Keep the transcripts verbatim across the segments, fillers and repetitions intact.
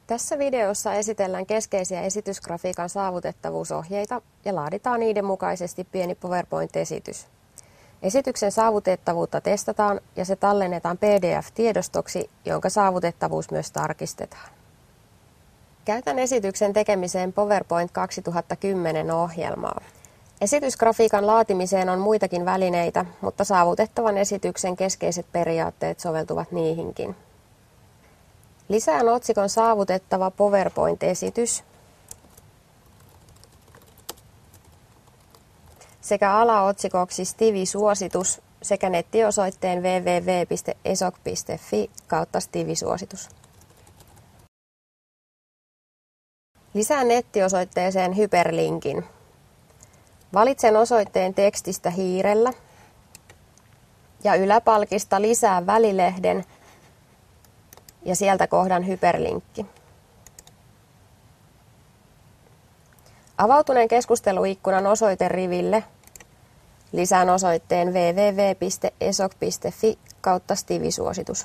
Tässä videossa esitellään keskeisiä esitysgrafiikan saavutettavuusohjeita ja laaditaan niiden mukaisesti pieni PowerPoint-esitys. Esityksen saavutettavuutta testataan ja se tallennetaan P D F-tiedostoksi, jonka saavutettavuus myös tarkistetaan. Käytän esityksen tekemiseen PowerPoint kaksituhattakymmenen ohjelmaa. Esitysgrafiikan laatimiseen on muitakin välineitä, mutta saavutettavan esityksen keskeiset periaatteet soveltuvat niihinkin. Lisään otsikon saavutettava PowerPoint-esitys sekä alaotsikoksi Stivi-suositus sekä nettiosoitteen www piste esoc piste fi kautta Stivi-suositus. Lisään nettiosoitteeseen hyperlinkin. Valitsen osoitteen tekstistä hiirellä ja yläpalkista lisää välilehden ja sieltä kohdan hyperlinkki. Avautuneen keskusteluikkunan osoiteriville lisään osoitteen www piste esoc piste fi kautta Stivi-suositus.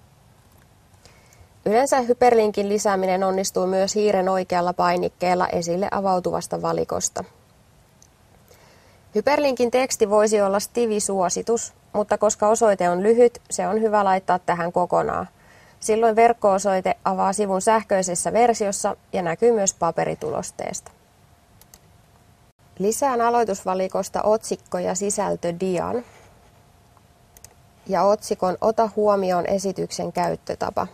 Yleensä hyperlinkin lisääminen onnistuu myös hiiren oikealla painikkeella esille avautuvasta valikosta. Hyperlinkin teksti voisi olla Stivi-suositus, mutta koska osoite on lyhyt, se on hyvä laittaa tähän kokonaan. Silloin verkko-osoite avaa sivun sähköisessä versiossa ja näkyy myös paperitulosteesta. Lisään aloitusvalikosta otsikko ja sisältödian ja otsikon Ota huomioon esityksen käyttötapa.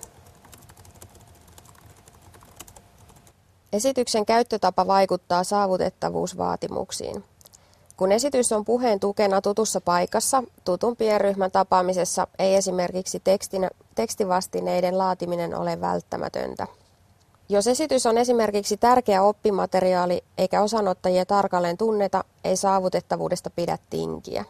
Esityksen käyttötapa vaikuttaa saavutettavuusvaatimuksiin. Kun esitys on puheen tukena tutussa paikassa, tutun pienryhmän tapaamisessa ei esimerkiksi tekstin, tekstivastineiden laatiminen ole välttämätöntä. Jos esitys on esimerkiksi tärkeä oppimateriaali eikä osanottajia tarkalleen tunneta, ei saavutettavuudesta pidä tinkiä.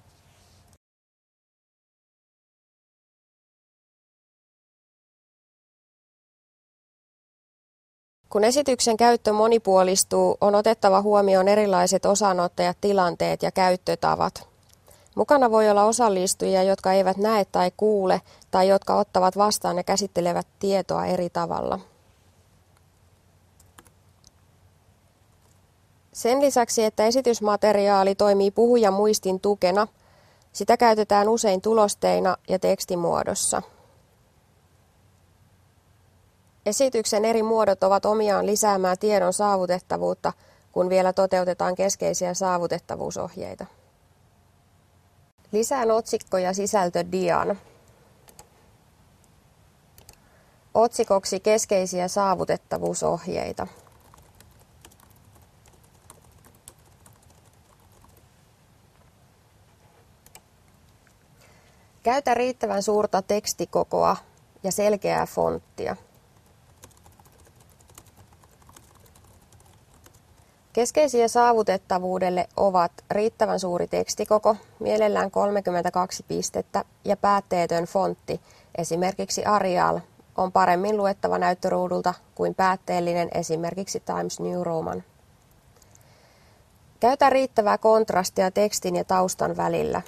Kun esityksen käyttö monipuolistuu, on otettava huomioon erilaiset osanottajat, tilanteet ja käyttötavat. Mukana voi olla osallistujia, jotka eivät näe tai kuule, tai jotka ottavat vastaan ja käsittelevät tietoa eri tavalla. Sen lisäksi, että esitysmateriaali toimii puhujan muistin tukena, sitä käytetään usein tulosteina ja tekstimuodossa. Esityksen eri muodot ovat omiaan lisäämään tiedon saavutettavuutta, kun vielä toteutetaan keskeisiä saavutettavuusohjeita. Lisään otsikko ja sisältödian. Otsikoksi keskeisiä saavutettavuusohjeita. Käytä riittävän suurta tekstikokoa ja selkeää fonttia. Keskeisiä saavutettavuudelle ovat riittävän suuri tekstikoko, mielellään kolmekymmentäkaksi pistettä, ja päätteetön fontti, esimerkiksi Arial, on paremmin luettava näyttöruudulta kuin päätteellinen, esimerkiksi Times New Roman. Käytä riittävää kontrastia tekstin ja taustan välillä.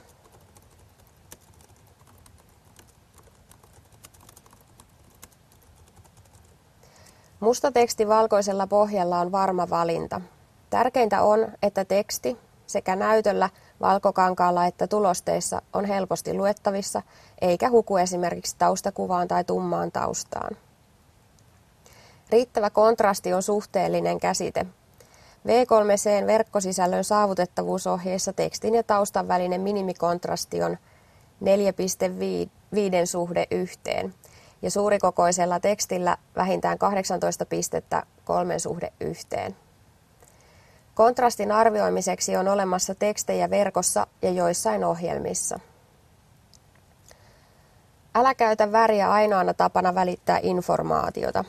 Musta teksti valkoisella pohjalla on varma valinta. Tärkeintä on, että teksti sekä näytöllä, valkokankaalla että tulosteissa on helposti luettavissa, eikä huku esimerkiksi taustakuvaan tai tummaan taustaan. Riittävä kontrasti on suhteellinen käsite. V kolme C:n verkkosisällön saavutettavuusohjeessa tekstin ja taustan välinen minimikontrasti on neljä pilkku viisi suhde yhteen ja suurikokoisella tekstillä vähintään kahdeksantoista pistettä kolmen suhde yhteen. Kontrastin arvioimiseksi on olemassa tekstejä verkossa ja joissain ohjelmissa. Älä käytä väriä ainoana tapana välittää informaatiota.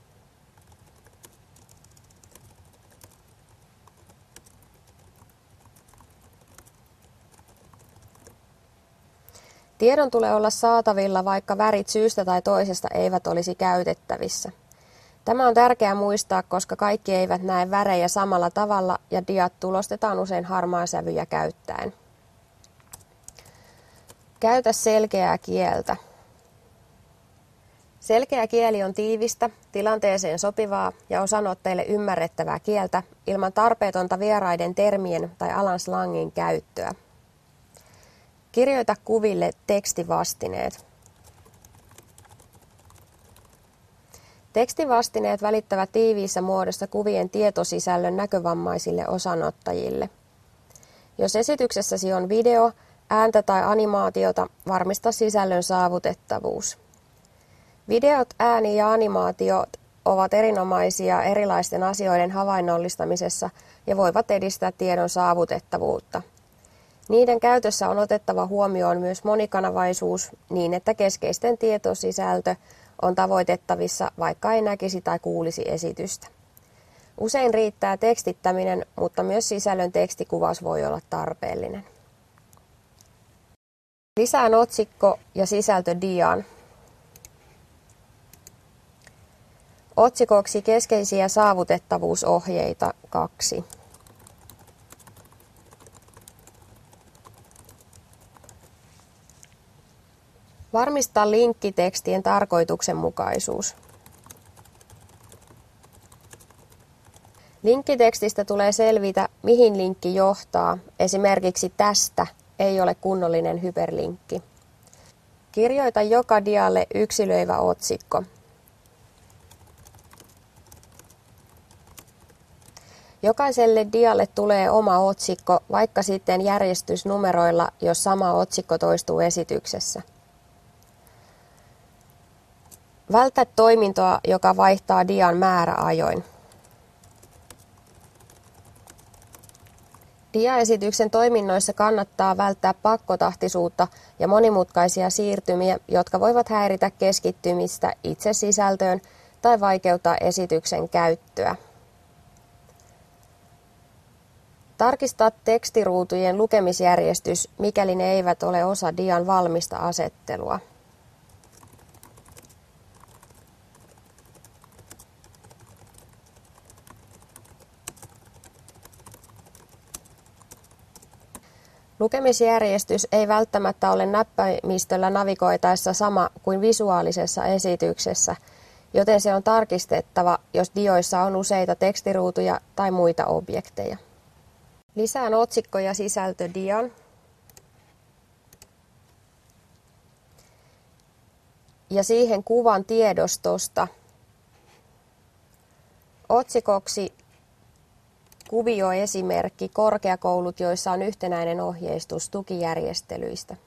Tiedon tulee olla saatavilla, vaikka värit syystä tai toisesta eivät olisi käytettävissä. Tämä on tärkeää muistaa, koska kaikki eivät näe värejä samalla tavalla ja diat tulostetaan usein harmaasävyjä käyttäen. Käytä selkeää kieltä. Selkeä kieli on tiivistä, tilanteeseen sopivaa ja osanotteille ymmärrettävää kieltä ilman tarpeetonta vieraiden termien tai alan slangin käyttöä. Kirjoita kuville tekstivastineet. Tekstivastineet välittävät tiiviissä muodossa kuvien tietosisällön näkövammaisille osanottajille. Jos esityksessäsi on video, ääntä tai animaatiota, varmista sisällön saavutettavuus. Videot, ääni ja animaatiot ovat erinomaisia erilaisten asioiden havainnollistamisessa ja voivat edistää tiedon saavutettavuutta. Niiden käytössä on otettava huomioon myös monikanavaisuus niin, että keskeisten tietosisältö on tavoitettavissa, vaikka ei näkisi tai kuulisi esitystä. Usein riittää tekstittäminen, mutta myös sisällön tekstikuvaus voi olla tarpeellinen. Lisään otsikko ja sisältö diaan. Otsikoksi keskeisiä saavutettavuusohjeita kaksi. Varmista linkkitekstien tarkoituksenmukaisuus. Linkkitekstistä tulee selvitä, mihin linkki johtaa. Esimerkiksi tästä ei ole kunnollinen hyperlinkki. Kirjoita joka dialle yksilöivä otsikko. Jokaiselle dialle tulee oma otsikko, vaikka sitten järjestysnumeroilla, jos sama otsikko toistuu esityksessä. Vältä toimintoa, joka vaihtaa dian määräajoin. Diaesityksen toiminnoissa kannattaa välttää pakkotahtisuutta ja monimutkaisia siirtymiä, jotka voivat häiritä keskittymistä itse sisältöön tai vaikeuttaa esityksen käyttöä. Tarkista tekstiruutujen lukemisjärjestys, mikäli ne eivät ole osa dian valmista asettelua. Lukemisjärjestys ei välttämättä ole näppäimistöllä navigoitaessa sama kuin visuaalisessa esityksessä, joten se on tarkistettava, jos dioissa on useita tekstiruutuja tai muita objekteja. Lisään otsikko ja sisältö diaan. Ja siihen kuvan tiedostosta. Otsikoksi kuvioesimerkki korkeakoulut, joissa on yhtenäinen ohjeistus tukijärjestelyistä.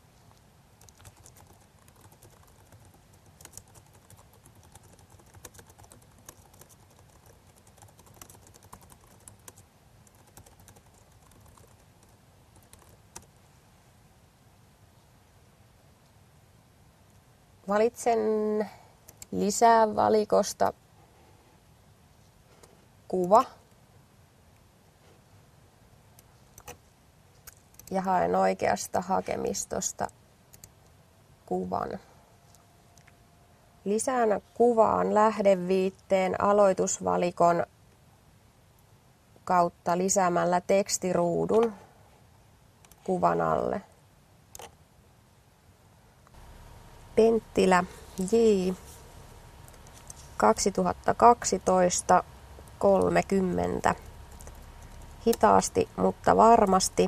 Valitsen lisää valikosta kuva ja haen oikeasta hakemistosta kuvan. Lisään kuvaan lähdeviitteen aloitusvalikon kautta lisäämällä tekstiruudun kuvan alle. Penttilä J kaksituhattakaksitoista kolmekymmentä. Hitaasti, mutta varmasti.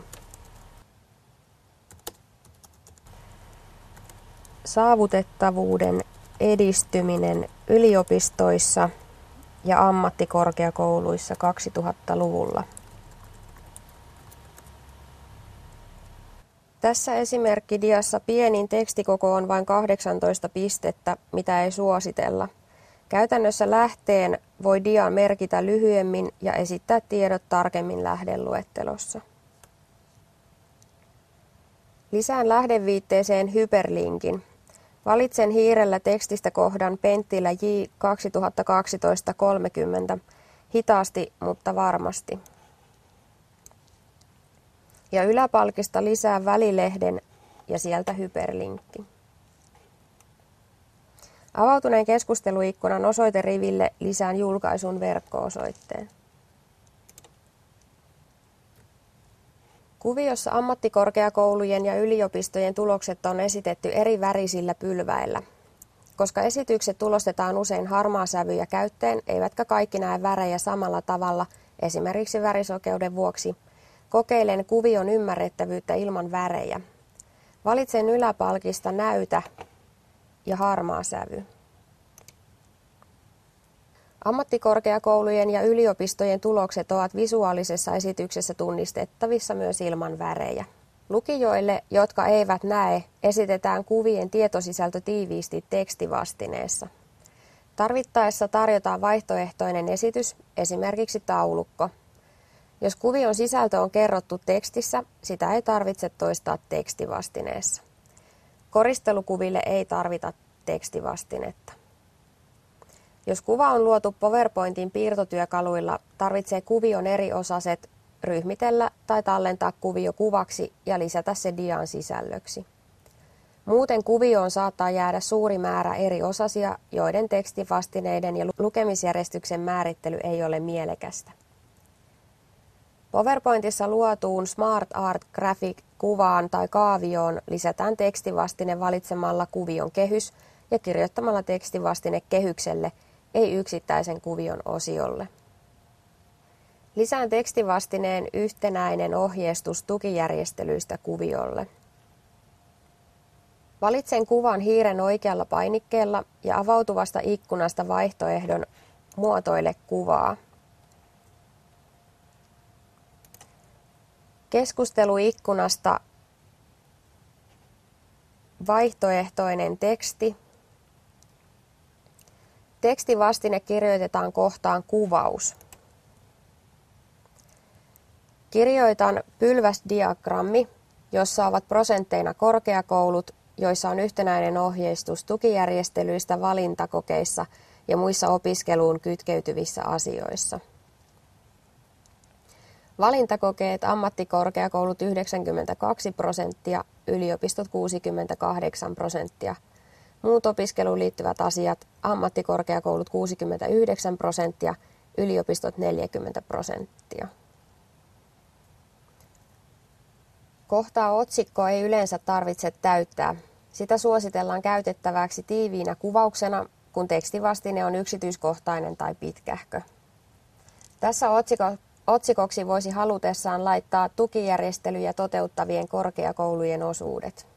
Saavutettavuuden edistyminen yliopistoissa ja ammattikorkeakouluissa kaksituhattaluvulla. Tässä esimerkkidiassa pienin tekstikoko on vain kahdeksantoista pistettä, mitä ei suositella. Käytännössä lähteen voi diaan merkitä lyhyemmin ja esittää tiedot tarkemmin lähdeluettelossa. Lisään lähdeviitteeseen hyperlinkin. Valitsen hiirellä tekstistä kohdan Penttilä J kaksituhattakaksitoista kolmekymmentä. Hitaasti, mutta varmasti. Ja yläpalkista lisää välilehden ja sieltä hyperlinkki. Avautuneen keskusteluikkunan osoiteriville lisään julkaisun verkko-osoitteen. Kuviossa ammattikorkeakoulujen ja yliopistojen tulokset on esitetty eri värisillä pylväillä. Koska esitykset tulostetaan usein harmaasävyjä käyttäen, eivätkä kaikki näe värejä samalla tavalla, esimerkiksi värisokeuden vuoksi, kokeilen kuvion ymmärrettävyyttä ilman värejä. Valitsen yläpalkista näytä ja harmaasävy. Ammattikorkeakoulujen ja yliopistojen tulokset ovat visuaalisessa esityksessä tunnistettavissa myös ilman värejä. Lukijoille, jotka eivät näe, esitetään kuvien tietosisältö tiiviisti tekstivastineessa. Tarvittaessa tarjotaan vaihtoehtoinen esitys, esimerkiksi taulukko. Jos kuvion sisältö on kerrottu tekstissä, sitä ei tarvitse toistaa tekstivastineessa. Koristelukuville ei tarvita tekstivastinetta. Jos kuva on luotu PowerPointin piirtotyökaluilla, tarvitsee kuvion eri osaset ryhmitellä tai tallentaa kuvio kuvaksi ja lisätä se dian sisällöksi. Muuten kuvioon saattaa jäädä suuri määrä eri osasia, joiden tekstivastineiden ja lukemisjärjestyksen määrittely ei ole mielekästä. PowerPointissa luotuun Smart Art Graphic-kuvaan tai kaavioon lisätään tekstivastine valitsemalla kuvion kehys ja kirjoittamalla tekstivastine kehykselle, ei yksittäisen kuvion osiolle. Lisään tekstivastineen yhtenäinen ohjeistus tukijärjestelyistä kuviolle. Valitsen kuvan hiiren oikealla painikkeella ja avautuvasta ikkunasta vaihtoehdon muotoile kuvaa. Keskusteluikkunasta vaihtoehtoinen teksti. Tekstivastine kirjoitetaan kohtaan kuvaus. Kirjoitan pylväsdiagrammi, jossa ovat prosentteina korkeakoulut, joissa on yhtenäinen ohjeistus tukijärjestelyistä valintakokeissa ja muissa opiskeluun kytkeytyvissä asioissa. Valintakokeet ammattikorkeakoulut yhdeksänkymmentäkaksi prosenttia, yliopistot kuusikymmentäkahdeksan prosenttia. Muut opiskeluun liittyvät asiat ammattikorkeakoulut kuusikymmentäyhdeksän prosenttia, yliopistot neljäkymmentä prosenttia. Kohtaa otsikko ei yleensä tarvitse täyttää. Sitä suositellaan käytettäväksi tiiviinä kuvauksena, kun tekstivastine on yksityiskohtainen tai pitkähkö. Tässä otsikko, otsikoksi voisi halutessaan laittaa tukijärjestelyjä toteuttavien korkeakoulujen osuudet.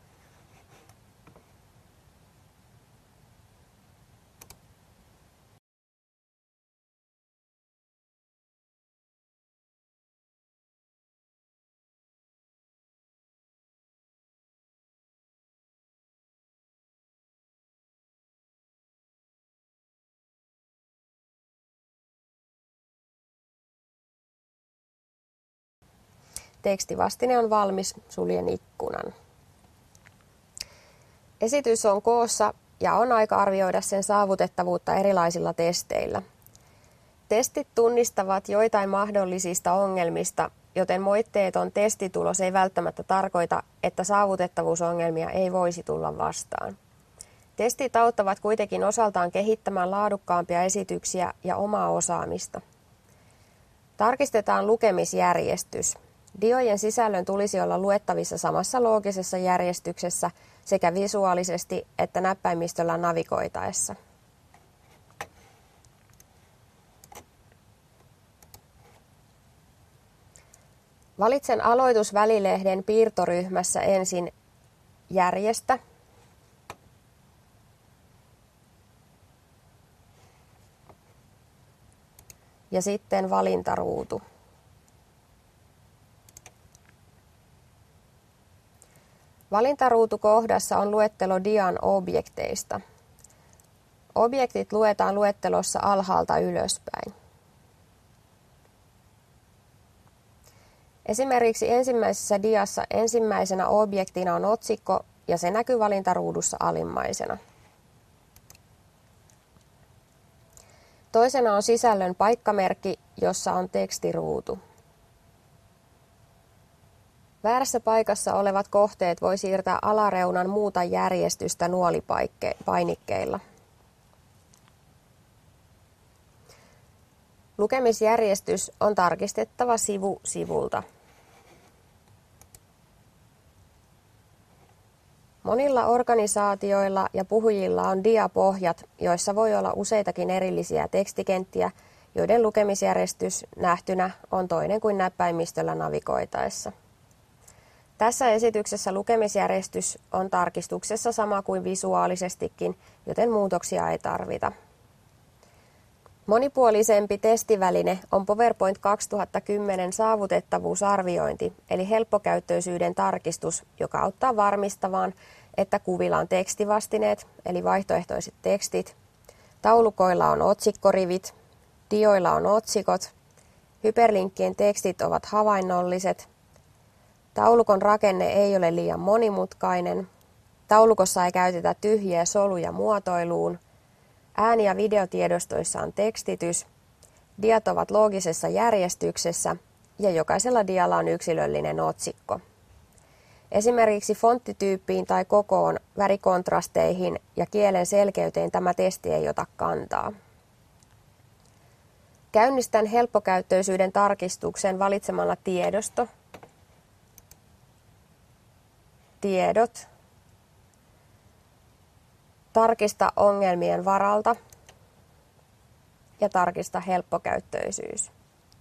Tekstivastine on valmis, suljen ikkunan. Esitys on koossa ja on aika arvioida sen saavutettavuutta erilaisilla testeillä. Testit tunnistavat joitain mahdollisista ongelmista, joten moitteeton testitulos ei välttämättä tarkoita, että saavutettavuusongelmia ei voisi tulla vastaan. Testit auttavat kuitenkin osaltaan kehittämään laadukkaampia esityksiä ja omaa osaamista. Tarkistetaan lukemisjärjestys. Diojen sisällön tulisi olla luettavissa samassa loogisessa järjestyksessä sekä visuaalisesti että näppäimistöllä navigoitaessa. Valitsen aloitusvälilehden piirtoryhmässä ensin järjestä ja sitten valintaruutu. Valintaruutukohdassa on luettelo dian objekteista. Objektit luetaan luettelossa alhaalta ylöspäin. Esimerkiksi ensimmäisessä diassa ensimmäisenä objektina on otsikko ja se näkyy valintaruudussa alimmaisena. Toisena on sisällön paikkamerkki, jossa on tekstiruutu. Väärässä paikassa olevat kohteet voi siirtää alareunan muuta järjestystä nuolipainikkeilla. Lukemisjärjestys on tarkistettava sivu sivulta. Monilla organisaatioilla ja puhujilla on diapohjat, joissa voi olla useitakin erillisiä tekstikenttiä, joiden lukemisjärjestys nähtynä on toinen kuin näppäimistöllä navigoitaessa. Tässä esityksessä lukemisjärjestys on tarkistuksessa sama kuin visuaalisestikin, joten muutoksia ei tarvita. Monipuolisempi testiväline on PowerPoint kaksituhattakymmenen saavutettavuusarviointi, eli helppokäyttöisyyden tarkistus, joka auttaa varmistamaan, että kuvilla on tekstivastineet, eli vaihtoehtoiset tekstit, taulukoilla on otsikkorivit, dioilla on otsikot, hyperlinkkien tekstit ovat havainnolliset, taulukon rakenne ei ole liian monimutkainen, taulukossa ei käytetä tyhjiä soluja muotoiluun, ääni- ja videotiedostoissa on tekstitys, diat ovat loogisessa järjestyksessä ja jokaisella dialla on yksilöllinen otsikko. Esimerkiksi fonttityyppiin tai kokoon, värikontrasteihin ja kielen selkeyteen tämä testi ei ota kantaa. Käynnistän helppokäyttöisyyden tarkistuksen valitsemalla tiedosto, tiedot, tarkista ongelmien varalta ja tarkista helppokäyttöisyys.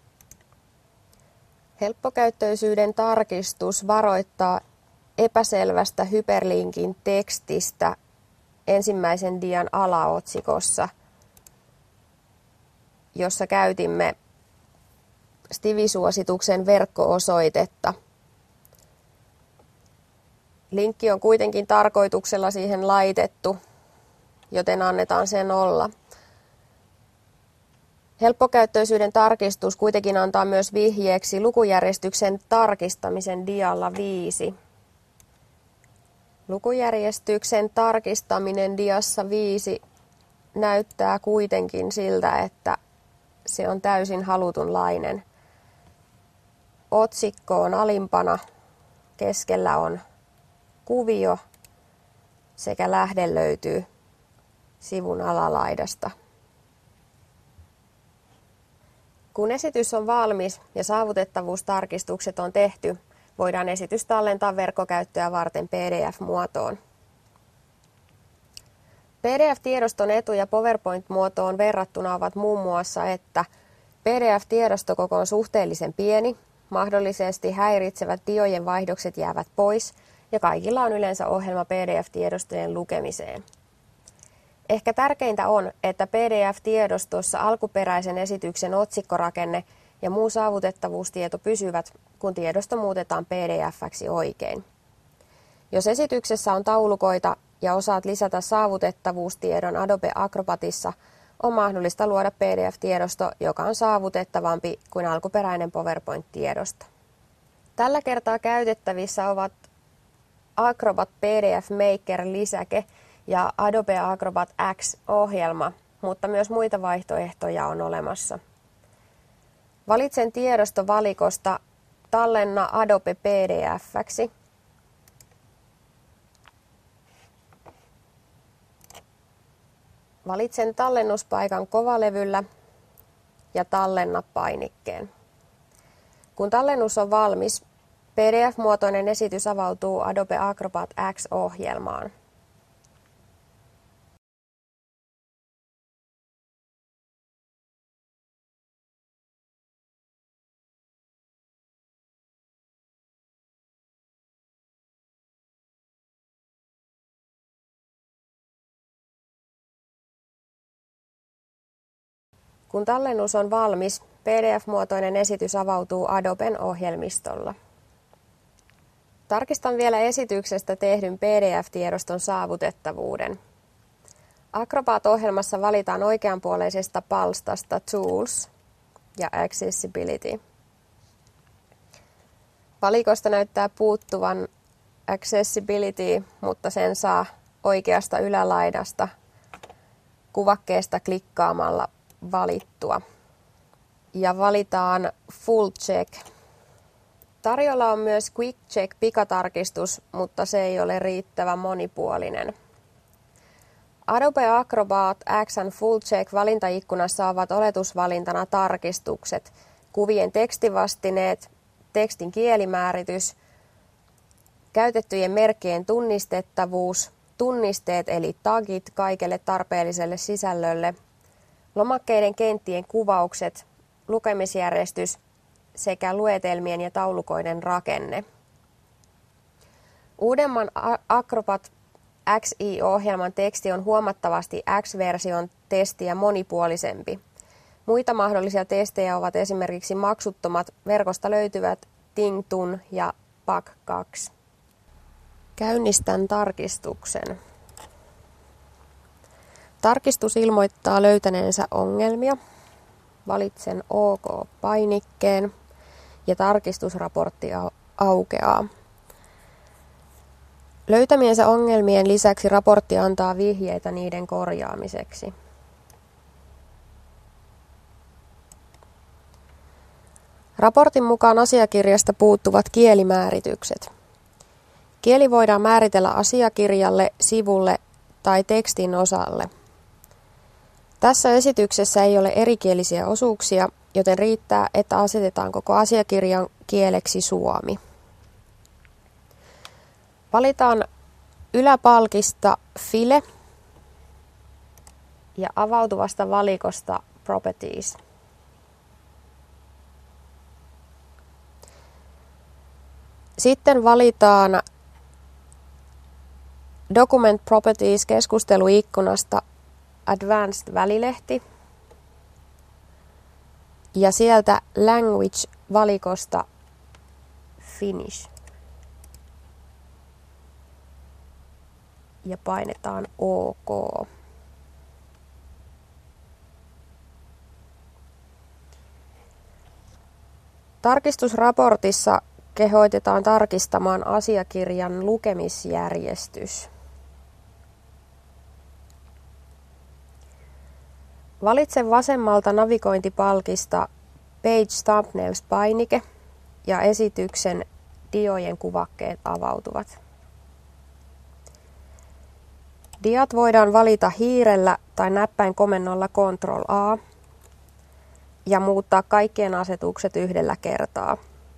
Helppokäyttöisyyden tarkistus varoittaa epäselvästä hyperlinkin tekstistä ensimmäisen dian alaotsikossa, jossa käytimme Stivi-suosituksen verkko-osoitetta. Linkki on kuitenkin tarkoituksella siihen laitettu, joten annetaan sen olla. Helppokäyttöisyyden tarkistus kuitenkin antaa myös vihjeeksi lukujärjestyksen tarkistamisen dialla viisi. Lukujärjestyksen tarkistaminen diassa viisi näyttää kuitenkin siltä, että se on täysin halutunlainen. Otsikko on alimpana, keskellä on kuvio sekä lähde löytyy sivun alalaidasta. Kun esitys on valmis ja saavutettavuustarkistukset on tehty, voidaan esitys tallentaa verkkokäyttöä varten P D F-muotoon. P D F-tiedoston etuja PowerPoint-muotoon verrattuna ovat muun muassa, että P D F-tiedostokoko on suhteellisen pieni, mahdollisesti häiritsevät diojen vaihdokset jäävät pois ja kaikilla on yleensä ohjelma P D F-tiedostojen lukemiseen. Ehkä tärkeintä on, että P D F-tiedostossa alkuperäisen esityksen otsikkorakenne ja muu saavutettavuustieto pysyvät, kun tiedosto muutetaan P D F-ksi oikein. Jos esityksessä on taulukoita ja osaat lisätä saavutettavuustiedon Adobe Acrobatissa, on mahdollista luoda P D F-tiedosto, joka on saavutettavampi kuin alkuperäinen PowerPoint-tiedosto. Tällä kertaa käytettävissä ovat Acrobat P D F Maker-lisäke ja Adobe Acrobat X-ohjelma, mutta myös muita vaihtoehtoja on olemassa. Valitsen tiedostovalikosta Tallenna Adobe P D F:ksi. Valitsen tallennuspaikan kovalevyllä ja tallenna painikkeen. Kun tallennus on valmis, P D F-muotoinen esitys avautuu Adobe Acrobat X-ohjelmaan. Kun tallennus on valmis, P D F-muotoinen esitys avautuu Adoben ohjelmistolla. Tarkistan vielä esityksestä tehdyn P D F-tiedoston saavutettavuuden. Acrobat-ohjelmassa valitaan oikeanpuoleisesta palstasta Tools ja Accessibility. Valikosta näyttää puuttuvan Accessibility, mutta sen saa oikeasta ylälaidasta kuvakkeesta klikkaamalla valittua. Ja valitaan Full Check. Tarjolla on myös Quick Check pikatarkistus, mutta se ei ole riittävän monipuolinen. Adobe Acrobat X and Full Check valintaikkunassa ovat oletusvalintana tarkistukset, kuvien tekstinvastineet, tekstin kielimääritys, Käytettyjen merkkien tunnistettavuus, tunnisteet eli tagit kaikelle tarpeelliselle sisällölle, lomakkeiden kenttien kuvaukset, lukemisjärjestys sekä luetelmien ja taulukoiden rakenne. Uudemman Acrobat X I-ohjelman teksti on huomattavasti X-version testiä monipuolisempi. Muita mahdollisia testejä ovat esimerkiksi maksuttomat verkosta löytyvät Tingtun ja Pak kaksi. Käynnistän tarkistuksen. Tarkistus ilmoittaa löytäneensä ongelmia. Valitsen OK-painikkeen ja tarkistusraportti aukeaa. Löytämiensä ongelmien lisäksi raportti antaa vihjeitä niiden korjaamiseksi. Raportin mukaan asiakirjasta puuttuvat kielimääritykset. Kieli voidaan määritellä asiakirjalle, sivulle tai tekstin osalle. Tässä esityksessä ei ole erikielisiä osuuksia, joten riittää, että asetetaan koko asiakirjan kieleksi suomi. Valitaan yläpalkista File ja avautuvasta valikosta Properties. Sitten valitaan Document Properties keskusteluikkunasta Advanced välilehti ja sieltä Language-valikosta Finish. Ja painetaan OK. Tarkistusraportissa kehoitetaan tarkistamaan asiakirjan lukemisjärjestys. Valitse vasemmalta navigointipalkista Page Thumbnails-painike ja esityksen diojen kuvakkeet avautuvat. Diat voidaan valita hiirellä tai näppäinkomennolla Control A ja muuttaa kaikkien asetukset yhdellä kertaa.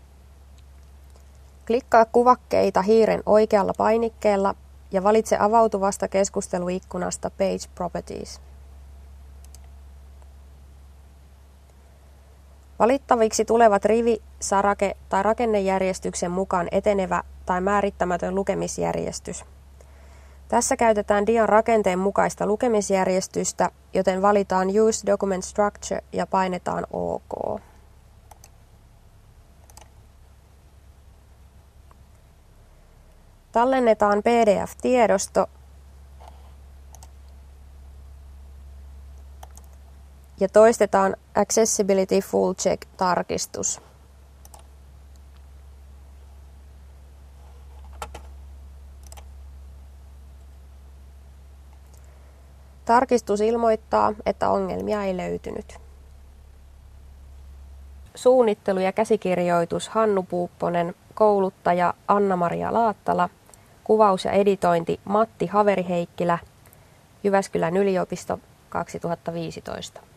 Klikkaa kuvakkeita hiiren oikealla painikkeella ja valitse avautuvasta keskusteluikkunasta Page Properties. Valittaviksi tulevat rivi, sarake tai rakennejärjestyksen mukaan etenevä tai määrittämätön lukemisjärjestys. Tässä käytetään dian rakenteen mukaista lukemisjärjestystä, joten valitaan Use Document Structure ja painetaan OK. Tallennetaan P D F-tiedosto ja toistetaan Accessibility Full Check-tarkistus. Tarkistus ilmoittaa, että ongelmia ei löytynyt. Suunnittelu ja käsikirjoitus Hannu Puupponen, kouluttaja Anna-Maria Laattala, kuvaus ja editointi Matti Haveri-Heikkilä, Jyväskylän yliopisto kaksituhattaviisitoista.